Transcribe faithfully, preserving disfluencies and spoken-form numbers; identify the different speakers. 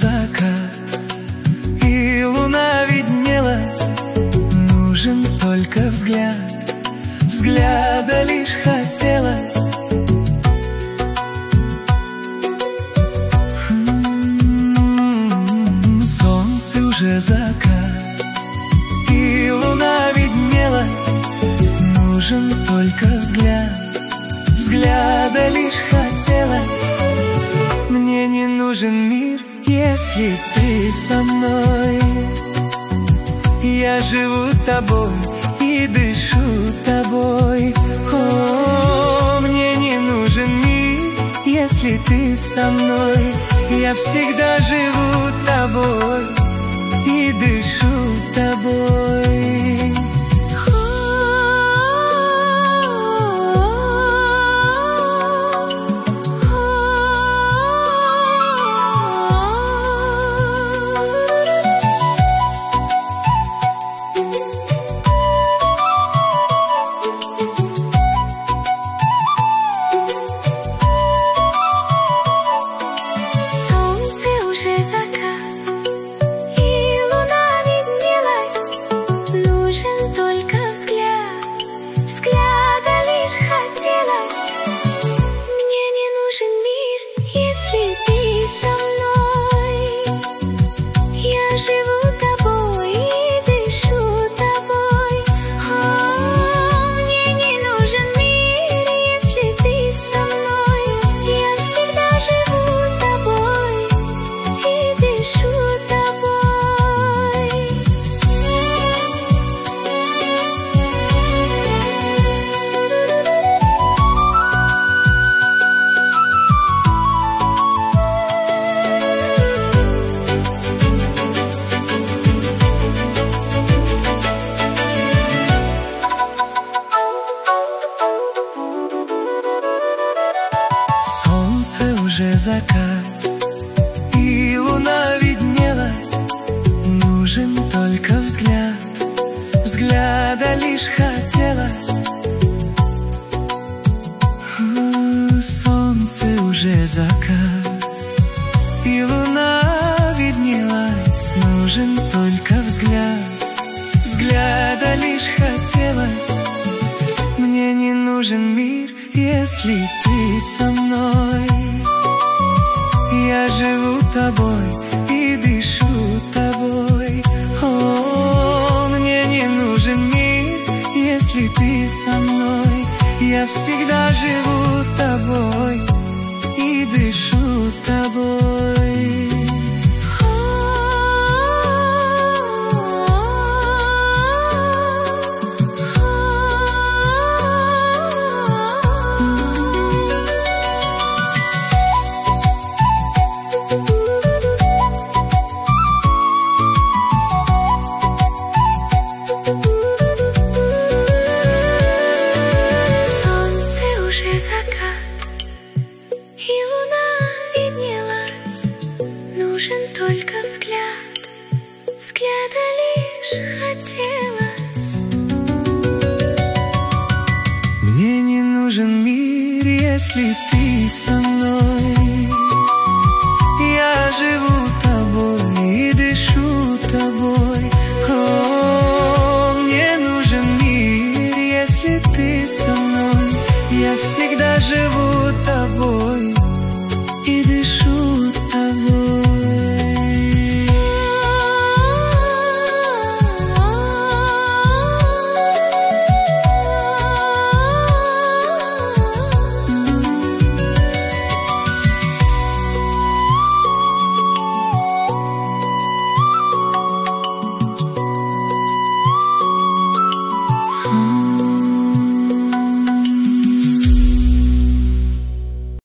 Speaker 1: закат, и луна виднелась. Нужен только взгляд, взгляда лишь хотелось. Солнце уже закат, и луна виднелась. Нужен только взгляд, взгляда лишь хотелось. Мне не нужен мир, если ты со мной. Я живу тобой и дышу тобой. О, мне не нужен мир, если ты со мной. Я всегда живу тобой и дышу тобой. Уже закат, и луна виднелась. Нужен только взгляд, взгляда лишь хотелось. Солнце уже закат, и луна виднелась. Нужен только взгляд, взгляда лишь хотелось. Мне не нужен мир, если ты со мной. Я живу тобой и дышу тобой. О, мне не нужен мир, если ты со мной. Я всегда живу тобой и дышу тобой.
Speaker 2: Только взгляд, взгляда лишь хотелось.
Speaker 1: Мне не нужен мир, если ты со мной. Я живу